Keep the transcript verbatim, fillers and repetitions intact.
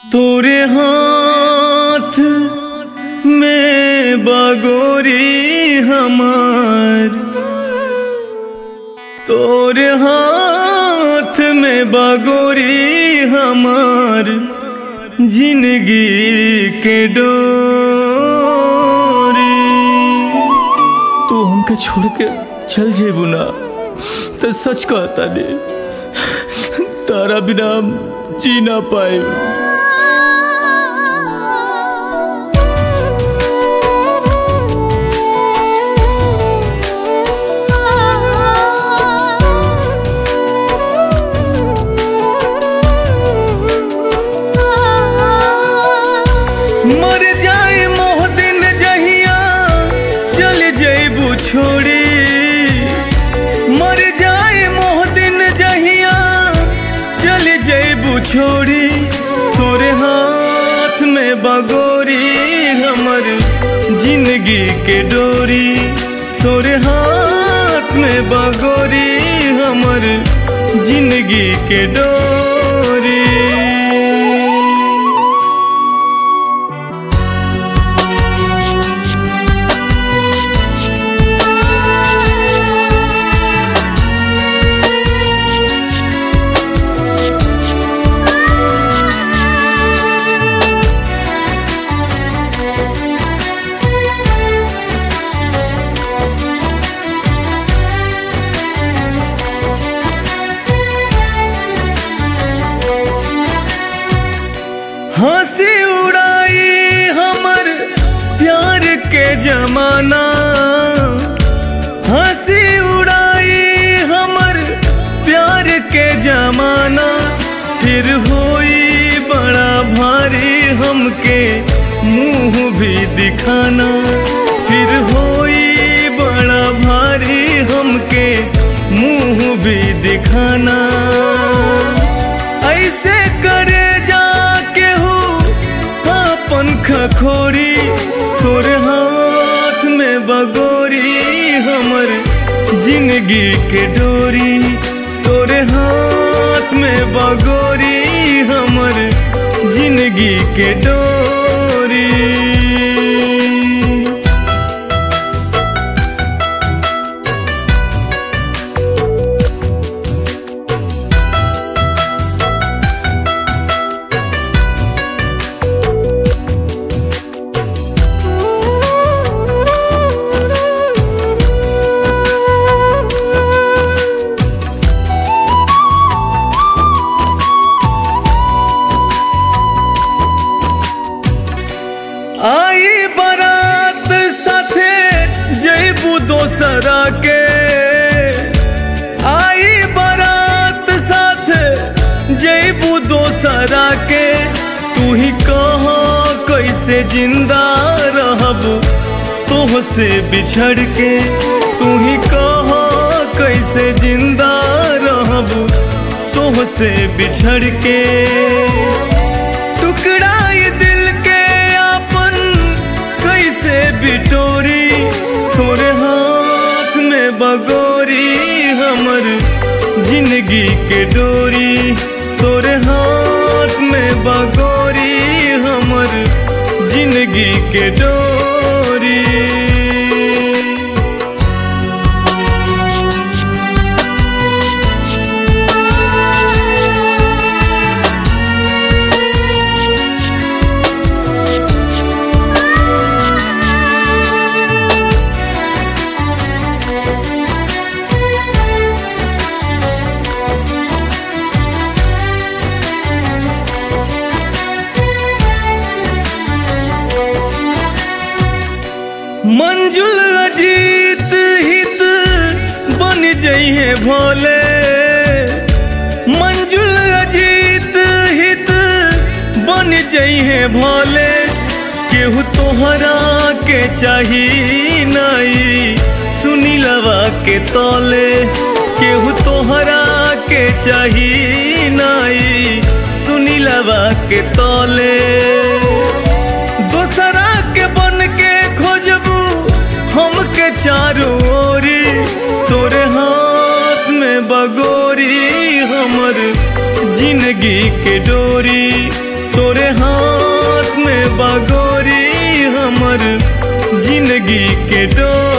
तोरे हाथ में बागोरी हमार, तोरे हाथ में बागोरी हमार, जिंदगी के डोरी। तू हमके छोड़ के चल जेबू ना तो सच कहता नहीं, तारा बिना हम जी ना पाए। मर जाए मोह दिन जहिया चल जेबू छोड़ी, मर जाए मोह दिन जहिया चल जेबू छोड़ी। तोरे हाथ में बागोरी हमर जिंदगी के डोरी, तोरे हाथ में बागोरी हमर जिंदगी के डोरी। हंसी उड़ाई हमर प्यार के जमाना, हंसी उड़ाई हमर प्यार के जमाना। फिर होई बड़ा भारी हमके मुंह भी दिखाना, फिर होई बड़ा भारी हमके मुंह भी दिखाना। ऐसे करे खखोरी, तोरे हाथ में बागोरी हमर जिंदगी के डोरी, तोरे हाथ में बागोरी हमर जिंदगी के डोरी। आई बारात साथे जैबू दोसरा के, आई बारात साथे जैबू दोसरा के। तू ही कहा कैसे जिंदा रहब तोह से बिछड़ के, तू ही कहा कैसे जिंदा रहब तोह से बिछड़ के। टुकड़ा ये दिल के कैसे बिटोरी, तोरे हाथ में बागोरी हमर जिंदगी के डोरी, तोरे हाथ में बागोरी हमर जिंदगी के डोरी। मंजुल अजीत हित बन जइहे भोले, मंजुल अजीत हित बन जइहे भोले। केहू तोहरा के चाही नाई सुनीलवा के तौले, केहू तोहरा के चाही नाई सुनीलवा के तौले। दोसरा के बन के खोजबू हमके चारों ओरी, तोरे हाथ में बगोरी हमर जिंदगी के डोरी, तोरे हमर जिंदगी के डोर।